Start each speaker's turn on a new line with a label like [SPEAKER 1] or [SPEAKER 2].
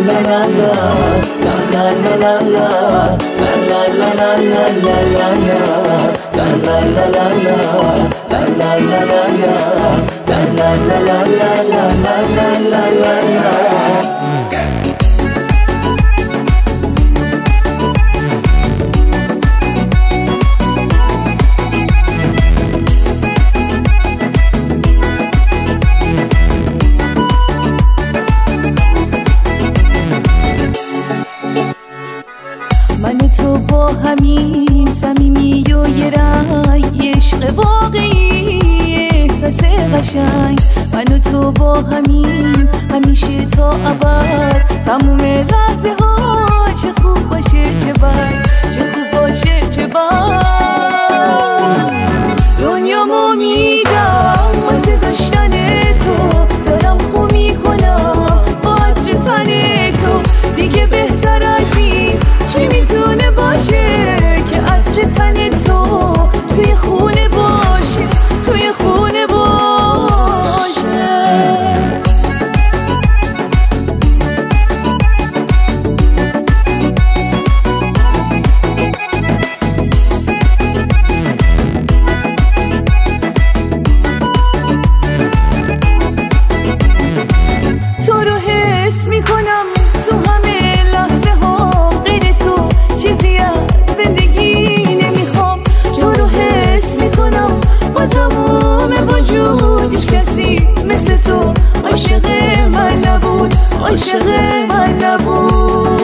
[SPEAKER 1] من و تو با همیم صمیمی و یه رنگ عشق واقعی احساس قشنگ. من و تو با همیم همیشه تا ابد تموم لحظه ها چه خوب باشه چه بد چه خوب باشه چه بد. دنیامو میدم واسه داشتن تو دارم خو میکنم با عطر تن تو دیگه بهتر از این چی میتونه باشه که عطر تن تو توی خونه باشه توی خونه باشه. تو رو حس میکنم تو همه لحظه ها غیر تو چیزی از زندگی نمیخوام. تو رو حس میکنم با تمام وجود هیچ کسی مثل تو عاشق من نبود عاشق من نبود.